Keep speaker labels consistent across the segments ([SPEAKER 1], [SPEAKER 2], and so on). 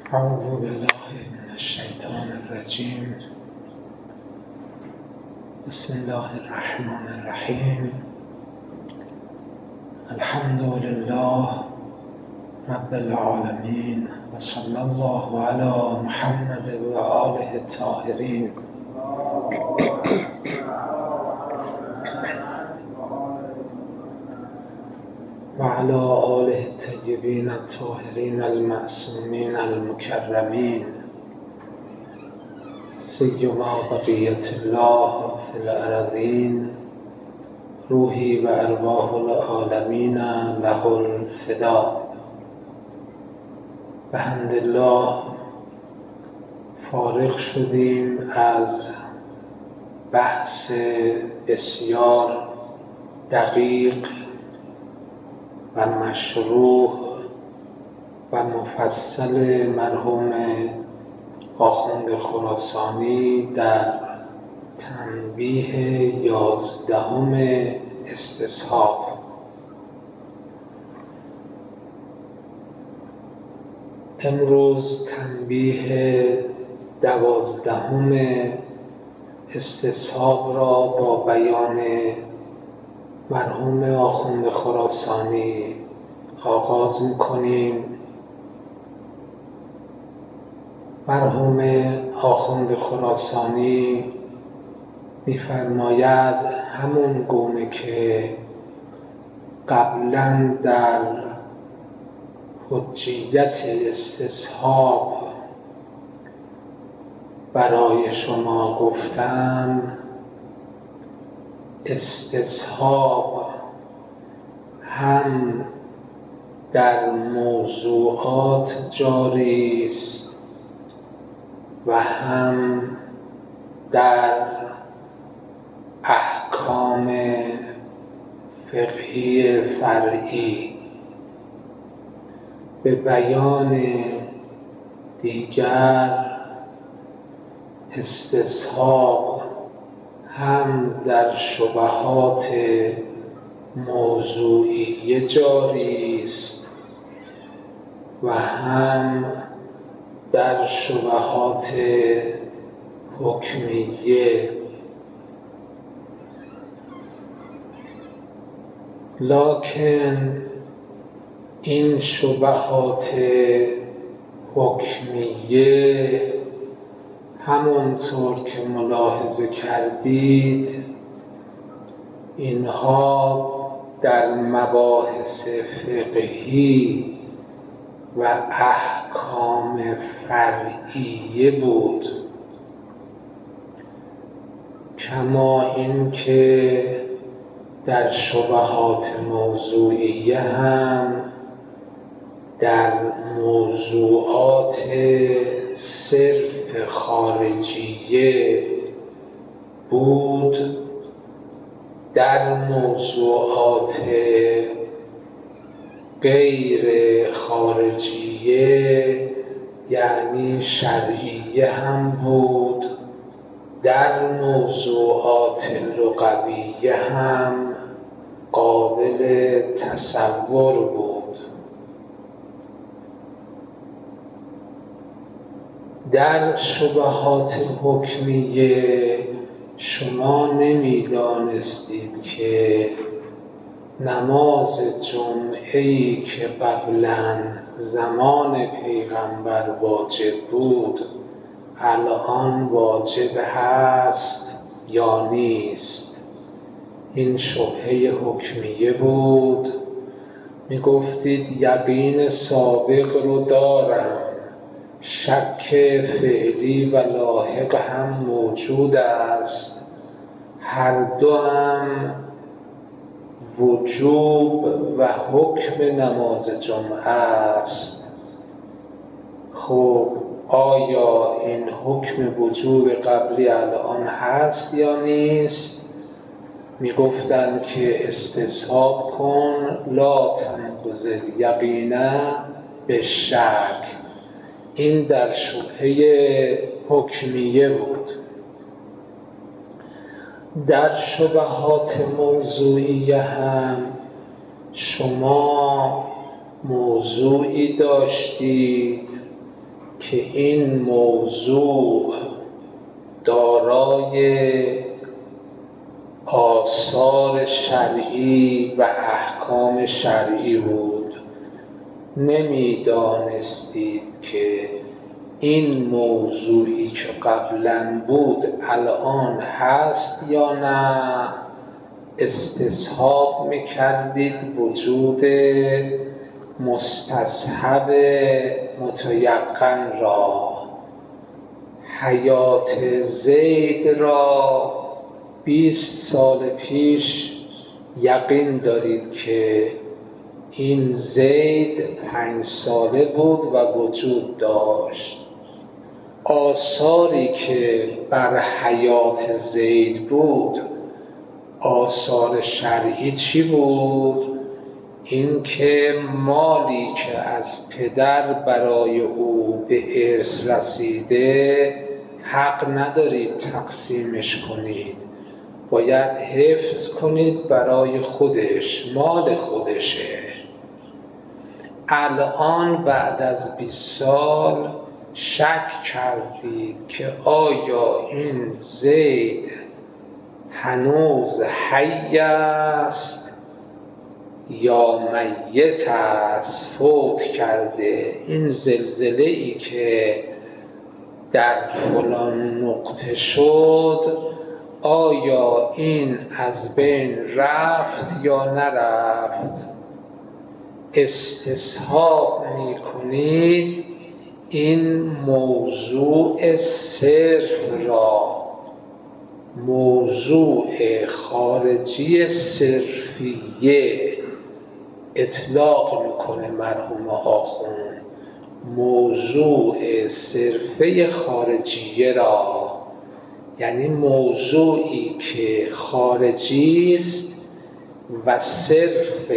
[SPEAKER 1] اعوذ بالله من الشیطان الرجیم. بسم الله الرحمن الرحیم. الحمد لله رب العالمین و صلی الله علی محمد و آله الطاهرین. و علی آله الطیبین الطاهرین المعصومین المکرمین، سیما بقیة الله فی الارضین، روحی و ارواح العالمین له الفدا. بحمدالله فارغ شدیم از بحث بسیار دقیق و مشروح و مفصل مرحوم آخوند خراسانی در تنبیه 11 استصحاب. امروز تنبیه 12 استصحاب را با بیان مرحوم آخوند خراسانی آغاز می‌کنیم. مرحوم آخوند خراسانی می‌فرماید همون گونه که قبلاً در حجیت استصحاب برای شما گفتم، استصحاب هم در موضوعات جاری است و هم در احکام فقهی فرعی. به بیان دیگر، استصحاب هم در شبهات موضوعی جاری است و هم در شبهات حکمیه. لکن این شبهات حکمیه همونطور که ملاحظه کردید، اینها در مباحث فقهی و احکام فرعیه بود، کما اینکه در شبهات موضوعیه هم در موضوعات صرف خارجیه بود، در موضوعات غیر خارجیه یعنی شرعیه هم بود، در موضوعات لغویه هم قابل تصور بود. در شبهات حکمیه شما نمی‌دانستید که نماز جمعه‌ای که قبلاً زمان پیغمبر واجب بود الان واجب هست یا نیست. این شبهه حکمیه بود. میگفتید یقین سابق رو دارم، شک فعلی و لاحق هم موجود است، هر دو هم وجوب و حکم نماز جمعه است. خب آیا این حکم وجوب قبلی الان هست یا نیست؟ میگفتند که استصحاب کن لا تنقض الیقین بالشک. این در شبهه حکمیه بود. در شبهات موضوعیه هم شما موضوعی داشتید که این موضوع دارای آثار شرعی و احکام شرعی بود. نمیدانستید که این موضوعی که قبلا بود الان هست یا نه. استصحاب میکردید وجود مستصحب متیقن را. حیات زید را 20 سال پیش یقین دارید که این زید 5 ساله بود و وجود داشت. آثاری که بر حیات زید بود، آثار شرعی چی بود؟ این که مالی که از پدر برای او به ارث رسیده حق ندارید تقسیمش کنید، باید حفظ کنید برای خودش، مال خودشه. الان بعد از 20 سال شک کردید که آیا این زید هنوز حی است یا میت است، فوت کرده. این زلزله ای که در فلان نقطه شد آیا این از بین رفت یا نرفت؟ استصحاب میکنید این موضوع صرف را موضوع خارجی صرفیه اطلاق میکنه مرحوم آخوند. موضوع صرفه خارجیه را، یعنی موضوعی که خارجی است و صرف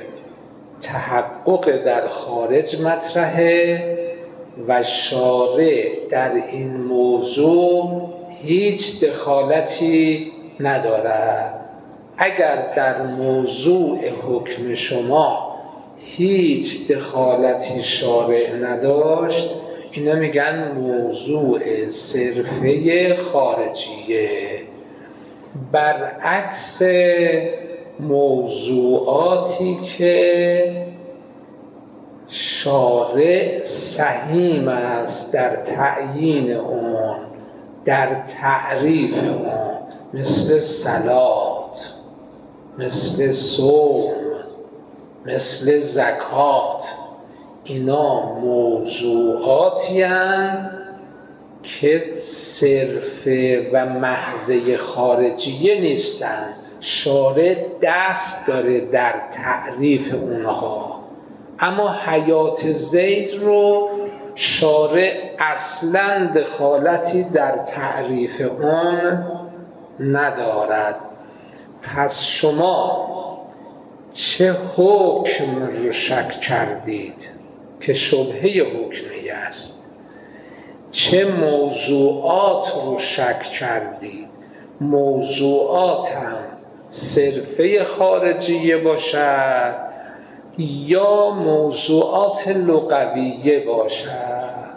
[SPEAKER 1] تحقق در خارج مطرحه و شارع در این موضوع هیچ دخالتی ندارد. اگر در موضوع حکم شما هیچ دخالتی شارع نداشت، اینا میگن موضوع صرفه خارجیه. برعکس موضوعاتی که شارع سهیم است در تعیین اون، در تعریف اون، مثل صلات، مثل صوم، مثل زکات، اینا موضوعاتی هستند که صرفه و محضه خارجیه نیستند. شارع دست داره در تعریف اونها، اما حیات زید رو شارع اصلاً دخالتی در تعریف اون ندارد. پس شما چه حکم رو شک کردید که شبهه حکمی است؟ چه موضوعات رو شک کردید؟ موضوعات هم صرفه خارجیه باشد یا موضوعات لغویه باشد.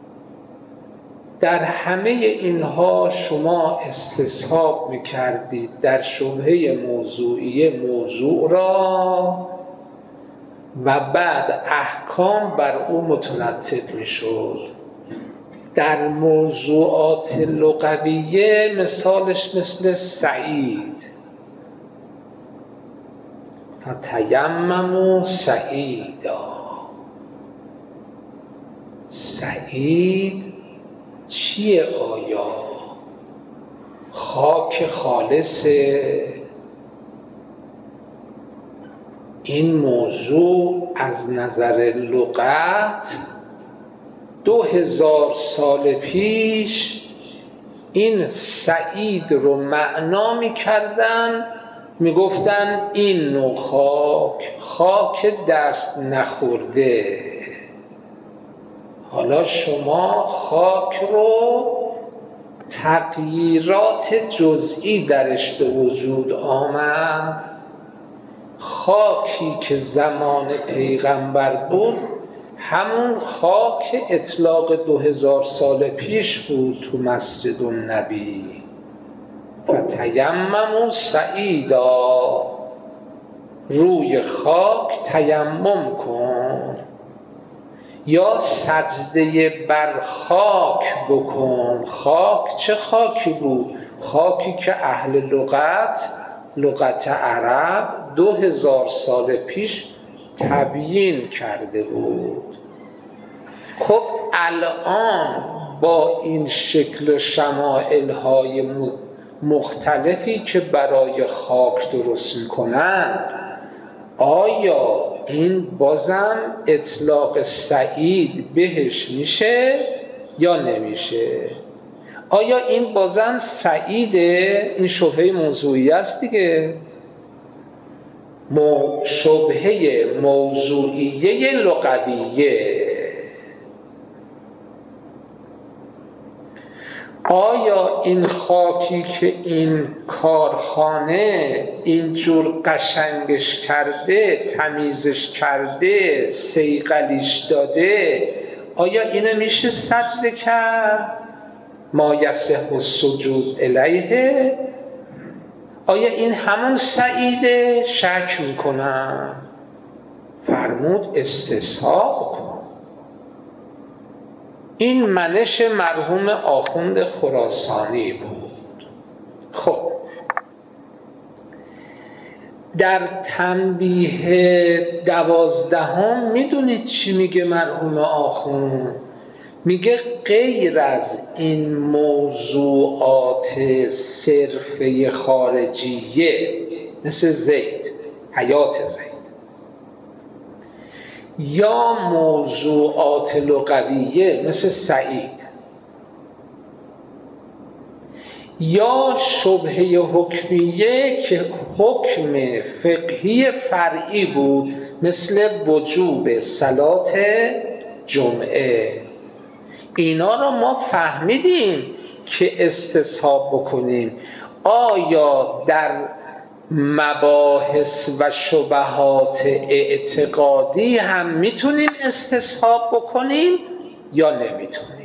[SPEAKER 1] در همه اینها شما استصحاب می‌کردید در شبهه موضوعیه موضوع را و بعد احکام بر او مترتب می‌شد. در موضوعات لغویه مثالش مثل سعید، فتیمموا سعیدا. سعید چیه آیا؟ خاک خالصه؟ این موضوع از نظر لغت 2000 سال پیش این سعید رو معنا می‌کردن، میگفتن این نوع خاک دست نخورده. حالا شما خاک رو تغییرات جزئی درش به وجود آمد. خاکی که زمان پیغمبر بود همون خاک اطلاق 2000 سال پیش بود تو مسجد النبی. فتیمموا صعیدا، روی خاک تیمم کن یا سجده بر خاک بکن. خاک چه خاکی بود؟ خاکی که اهل لغت عرب 2000 سال پیش تبیین کرده بود. خب الان با این شکل و شمائل‌های مختلفی که برای خاک درست میکنن، آیا این بازم اطلاق سعید بهش میشه یا نمیشه؟ آیا این بازم سعیده؟ این شبهه موضوعی است دیگه، شبهه موضوعیه لغویه. آیا این خاکی که این کارخانه اینجور قشنگش کرده، تمیزش کرده، صیقلیش داده، آیا اینو میشه سجده کرد؟ ما یصح السجود الیه؟ آیا این همون سعیده؟ شک میکنم. فرمود استصحاب کن. این منش مرحوم آخوند خراسانی بود. خب در تنبیه 12 میدونید چی میگه مرحوم آخوند؟ میگه غیر از این موضوعات صرفه خارجیه مثل زید، حیات زید، یا موضوعات لغویه مثل سعید، یا شبهه حکمیه که حکم فقهی فرعی بود مثل وجوب صلات جمعه، اینا رو ما فهمیدیم که استصحاب بکنیم. آیا در مباحث و شبهات اعتقادی هم میتونیم استصحاب بکنیم یا نمیتونیم؟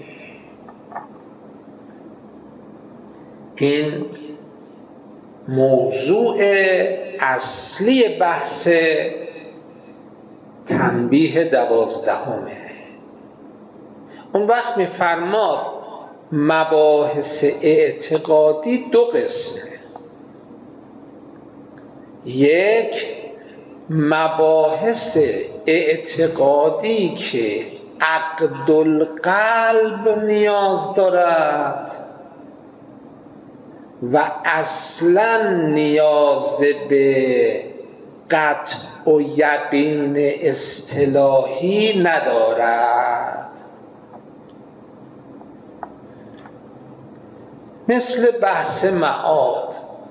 [SPEAKER 1] این موضوع اصلی بحث تنبیه 12. اون وقت میفرماد مباحث اعتقادی 2 قسمه. یک، مباحث اعتقادی که عقد القلب نیاز دارد و اصلا نیاز به قطع و یقین اصطلاحی ندارد، مثل بحث معاد.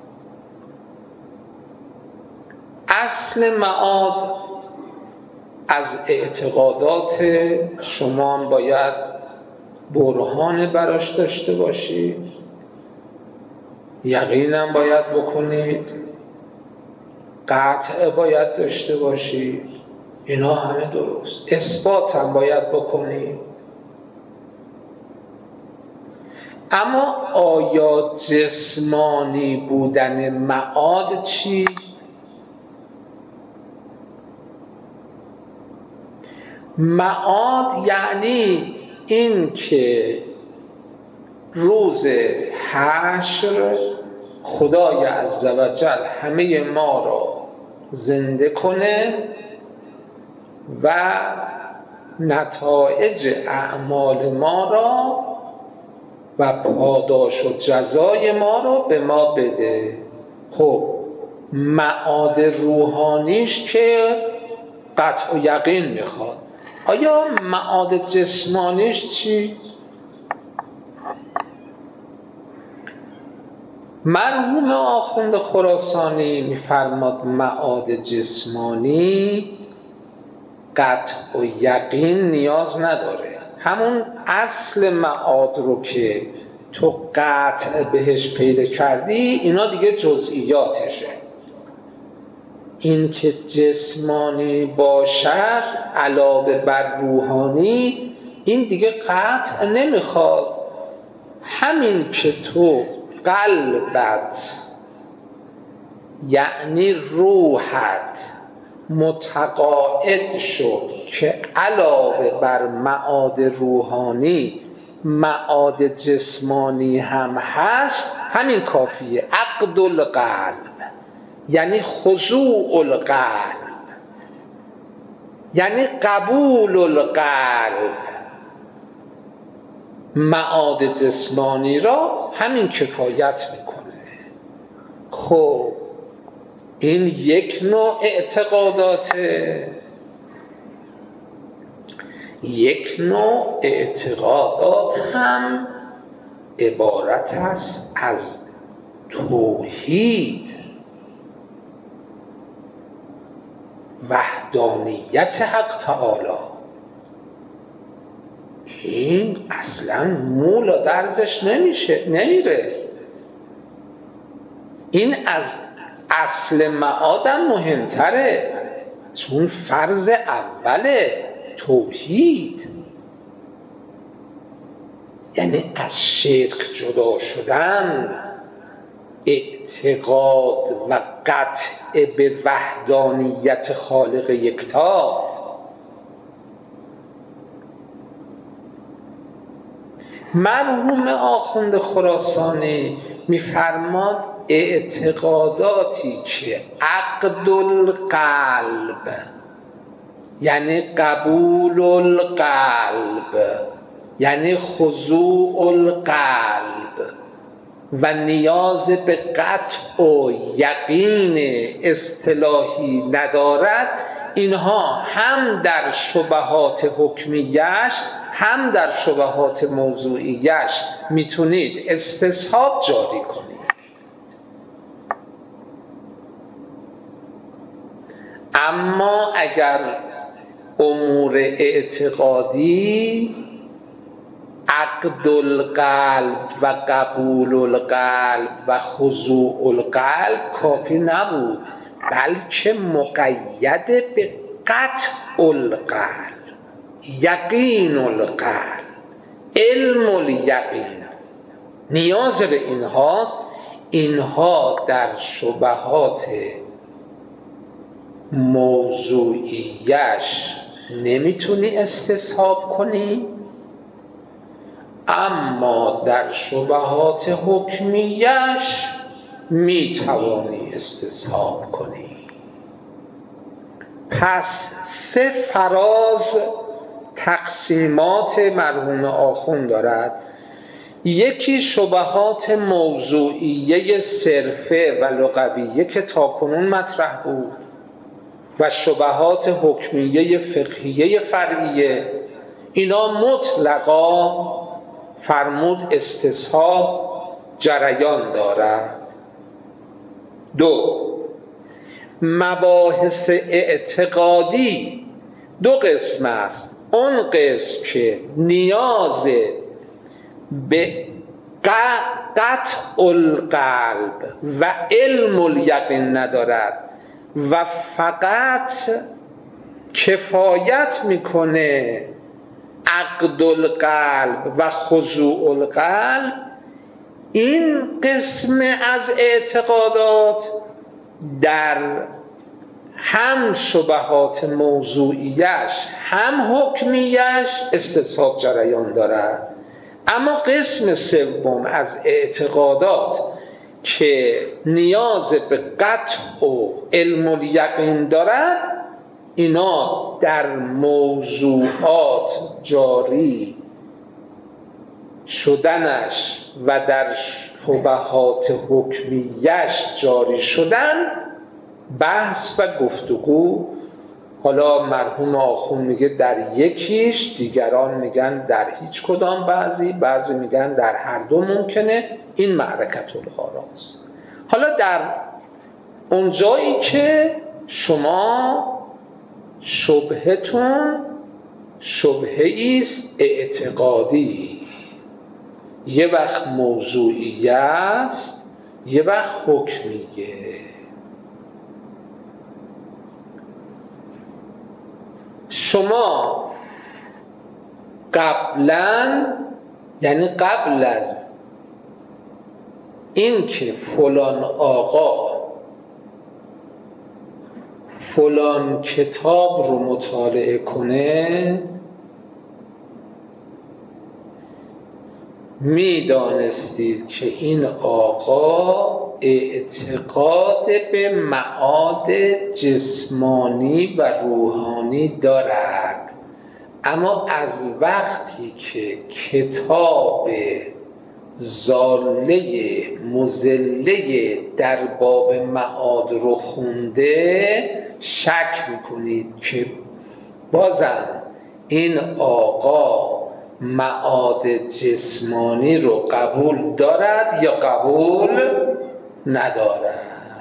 [SPEAKER 1] اصل معاد از اعتقادات شما هم باید برهان براش داشته باشید، یقینم باید بکنید، قطع باید داشته باشید، اینا همه درست. اثبات هم باید بکنید. اما آیا جسمانی بودن معاد چی؟ معاد یعنی این که روز حشر خدای عزوجل همه ما را زنده کنه و نتایج اعمال ما را و پاداش و جزای ما را به ما بده. خب معاد روحانیش که قطع و یقین میخواد. آیا معاد جسمانیش چی؟ مرحوم آخوند خراسانی میفرماد معاد جسمانی قطع و یقین نیاز نداره. همون اصل معاد رو که تو قطع بهش پیدا کردی، اینا دیگه جزئیاتشه. این که جسمانی باشد علاوه بر روحانی، این دیگه قطع نمیخواد. همین که تو قلبت یعنی روحت متقاعد شد که علاوه بر معاد روحانی معاد جسمانی هم هست، همین کافیه. عقد القلب یعنی خضوع القلب، یعنی قبول القلب معاد جسمانی را، همین کفایت میکنه. خب این یک نوع اعتقاداته. یک نوع اعتقادات هم عبارت است از توحید، وحدانیت حق تعالی. این اصلا مولا درزش نمیره. این از اصل معادم مهمتره، چون فرض اوله توحید، یعنی از شرک جدا شدن، اعتقاد و قطع به وحدانیت خالق یکتا. مرحوم آخوند خراسانی میفرماد اعتقاداتی که عقد القلب یعنی قبول القلب یعنی خضوع القلب و نیاز به قطع و یقین اصطلاحی ندارد، اینها هم در شبهات حکمیش هم در شبهات موضوعیش میتونید استصحاب جاری کنید. اما اگر امور اعتقادی عقد القلب و قبول القلب و خضوع القلب کافی نبود، بلکه مقید به قطع القلب، یقین القلب، علم الیقین، نیاز به اینهاست. اینها در شبهات موضوعیش نمیتونی استصحاب کنی، اما در شبهات حکمیش میتوانی استصحاب کنی. پس سه فراز تقسیمات مرحوم آخوند دارد. یکی شبهات موضوعیه صرفه و لغویه که تاکنون مطرح بود و شبهات حکمیه فقهیه فرعیه، اینا مطلقا فرمود استصحاب جریان دارد. دو، مباحث اعتقادی دو قسم است. اون قسم که نیاز به قطع القلب و علم الیقین ندارد و فقط کفایت میکنه عقد القلب و خضوع القلب، این قسم از اعتقادات در هم شبهات موضوعیش هم حکمیش استصحاب جریان دارد. اما قسم سوم از اعتقادات که نیاز به قطع و علم الیقین دارد، اینا در موضوعات جاری شدنش و در شبهات حکمیش جاری شدن بحث و گفتگو. حالا مرحوم آخوند میگه در یکیش، دیگران میگن در هیچ کدام، بعضی میگن در هر دو ممکنه. این معرکت الآراست. حالا در اون جایی که شما شبهتون شبهه است اعتقادی، یه وقت موضوعیه است، یه وقت حکمیه. شما قبلا، یعنی قبل از این که فلان آقا فلان کتاب رو مطالعه کنه، میدانستید که این آقا اعتقاد به معاد جسمانی و روحانی دارد، اما از وقتی که کتاب ضاله مضله در باب معاد رو خونده، شک میکنید که بازم این آقا معاد جسمانی رو قبول دارد یا قبول ندارد.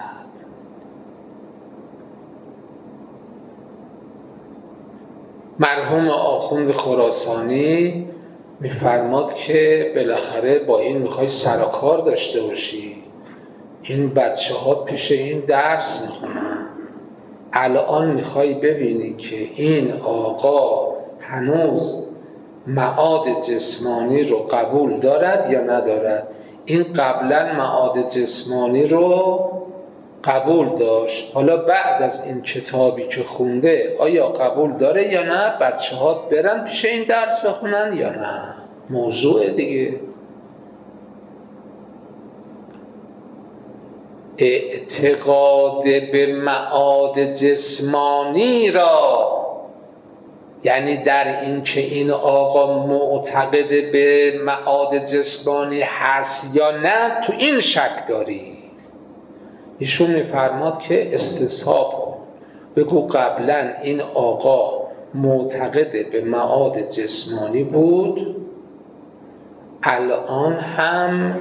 [SPEAKER 1] مرحوم آخوند خراسانی میفرماد که بالاخره با این میخوای سر و کار داشته باشی، این بچه ها پیش این درس میخونن، الان میخوای ببینی که این آقا هنوز معاد جسمانی رو قبول دارد یا ندارد. این قبلا معاد جسمانی رو قبول داشت، حالا بعد از این کتابی که خونده آیا قبول داره یا نه؟ بچه ها برن پیش این درس بخونن یا نه؟ موضوع دیگه. اعتقاد به معاد جسمانی را، یعنی در این که این آقا معتقد به معاد جسمانی هست یا نه، تو این شک داری. ایشون میفرماد که استصحاب کن، بگو قبلا این آقا معتقد به معاد جسمانی بود، الان هم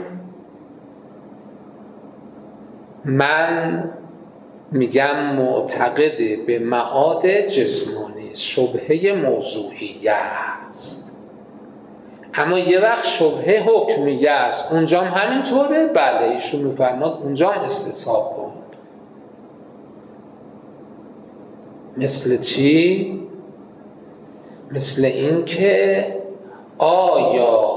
[SPEAKER 1] من میگم معتقد به معاد جسمانی. شبهه موضوعیه است، اما یه وقت شبهه حکمیه است، اونجا هم همینطوره. بله، ایشون میفرماد اونجا هم استصحاب کن. مثل چی؟ مثل این که آیا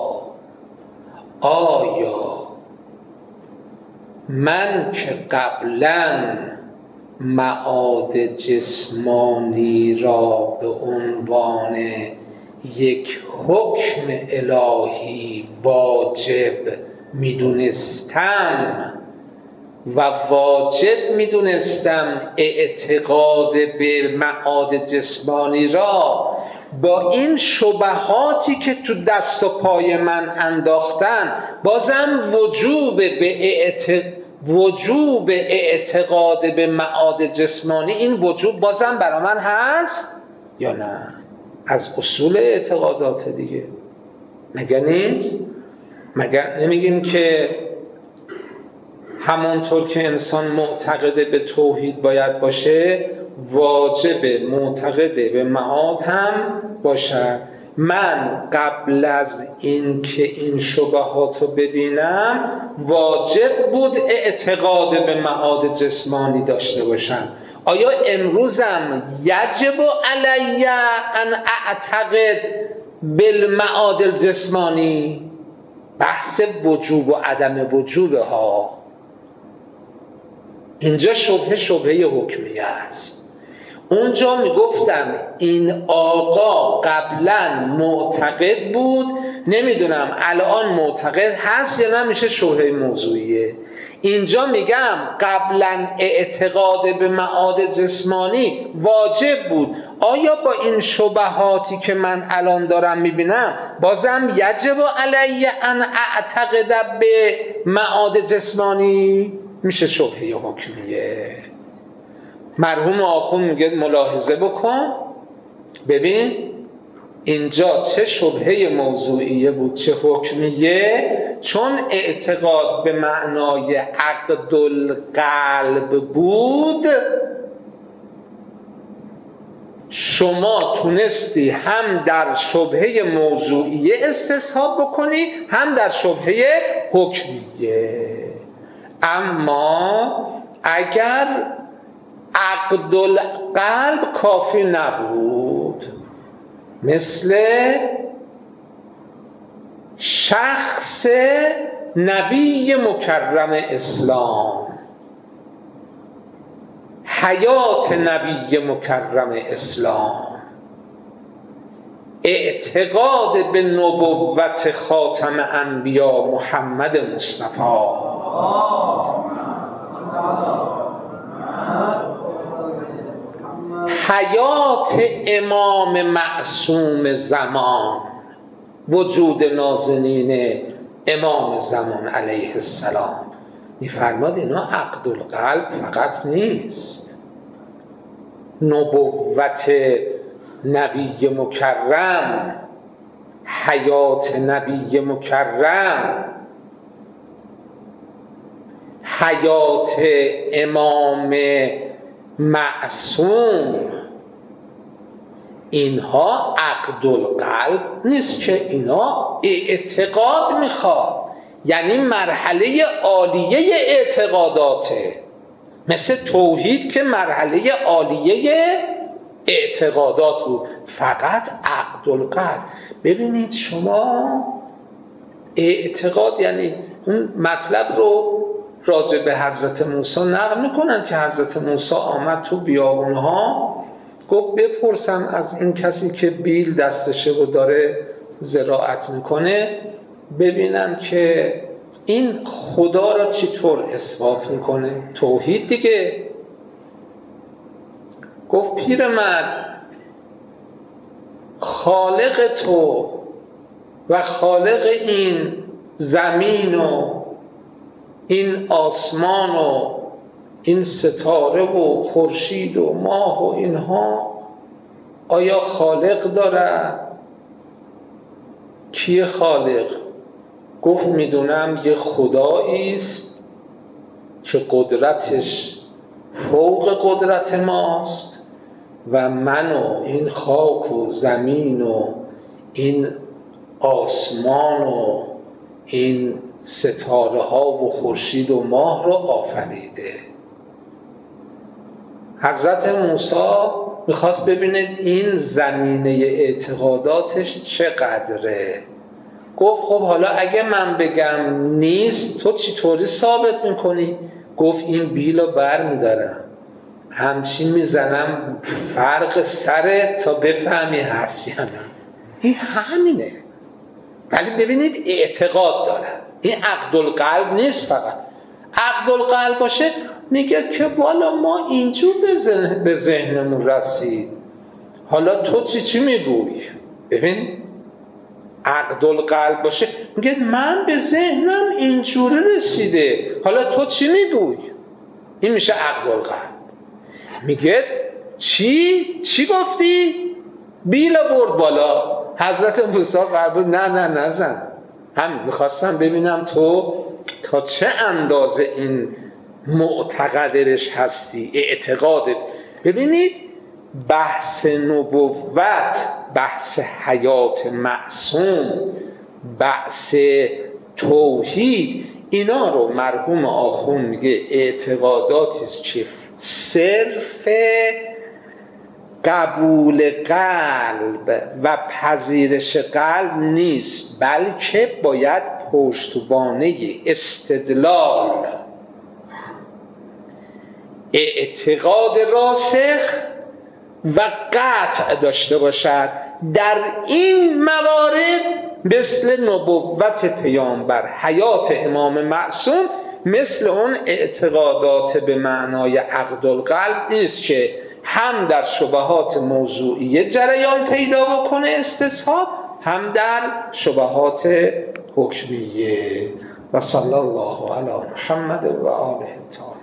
[SPEAKER 1] من که قبلا معاد جسمانی را به عنوان یک حکم الهی واجب میدونستم و واجب میدونستم اعتقاد به معاد جسمانی را، با این شبهاتی که تو دست و پای من انداختن، بازم وجوب اعتقاد به معاد جسمانی، این وجوب بازم برای من هست یا نه؟ از اصول اعتقادات دیگه، مگه نیست؟ مگه نمیگیم که همونطور که انسان معتقد به توحید باید باشه، واجب معتقد به معاد هم باشد. من قبل از این که این شبهات رو ببینم، واجب بود اعتقاد به معاد جسمانی داشته باشم. آیا امروزم یجب علی ان اعتقد بالمعاد الجسمانی؟ بحث وجوب و عدم وجوبه ها. اینجا شبهه حکمیه است. اونجا میگفتم این آقا قبلا معتقد بود، نمیدونم الان معتقد هست یا نه، میشه شبهه موضوعیه. اینجا میگم قبلا اعتقاد به معاد جسمانی واجب بود، آیا با این شبهاتی که من الان دارم میبینم بازم یجب علی ان اعتقد به معاد جسمانی؟ میشه شبهه حکمیه. مرحوم آخوند میگه ملاحظه بکن، ببین اینجا چه شبهه موضوعیه بود چه حکمیه، چون اعتقاد به معنای عقد القلب بود، شما تونستی هم در شبهه موضوعیه استصحاب بکنی هم در شبهه حکمیه. اما اگر عقد القلب کافی نبود، مثل شخص نبی مکرم اسلام، حیات نبی مکرم اسلام، اعتقاد به نبوت خاتم انبیا محمد مصطفی، حیات امام معصوم زمان، وجود نازنین امام زمان علیه السلام. می‌فرماد اینا عقد القلب فقط نیست، نبوت نبی مکرم، حیات نبی مکرم، حیات امام معصوم، اینها عقد القلب نیست که اینا اعتقاد میخواد، یعنی مرحله عالیه اعتقاداته، مثل توحید که مرحله عالیه اعتقادات بود، فقط عقد القلب. ببینید شما اعتقاد، یعنی اون مطلب رو راجع به حضرت موسی نقل میکنن که حضرت موسی آمد تو بیابونها، گفت بپرسم از این کسی که بیل دستشه و داره زراعت میکنه ببینم که این خدا را چطور اثبات میکنه، توحید دیگه. گفت پیرمرد، خالق تو و خالق این زمین و این آسمان و این ستاره و خورشید و ماه و اینها آیا خالق دارد؟ کیه خالق؟ گفت میدونم یه خدایی است که قدرتش فوق قدرت ماست و من و این خاک و زمین و این آسمان و این ستاره ها و خورشید و ماه رو آفریده. حضرت موسی میخواست ببینید این زمینه اعتقاداتش چقدره. گفت خب حالا اگه من بگم نیست تو چطوری ثابت میکنی؟ گفت این بیلو بر میدارم همچین میزنم فرق سره تا بفهمی هست یا نه. این همینه. ولی ببینید اعتقاد داره، این عقد القلب نیست. فقط عقد القلب باشه میگه که والا ما اینجور به ذهنمون رسید، حالا تو چی میگوی؟ ببین عقد القلب باشه میگه من به ذهنم اینجوری رسیده، حالا تو چی میگوی؟ این میشه عقد القلب. میگه چی گفتی؟ بیلا برد بالا. حضرت موسی فرمود نه نزن، هم میخواستم ببینم تو تا چه اندازه این معتقدش هستی، اعتقادت. ببینید بحث نبوت، بحث حیات معصوم، بحث توحید، اینا رو مرحوم آخوند میگه اعتقاداتی است که صرف قبول قلب و پذیرش قلب نیست، بلکه باید پشتوانه استدلال، اعتقاد راسخ و قطع داشته باشد. در این موارد مثل نبوت پیامبر، حیات امام معصوم، مثل اون اعتقادات به معنای عقد القلب نیست که هم در شبهات موضوعیه جریان پیدا بکنه استصحاب، هم در شبهات حکمیه. و صلی الله علی محمد و آله الطاهرین.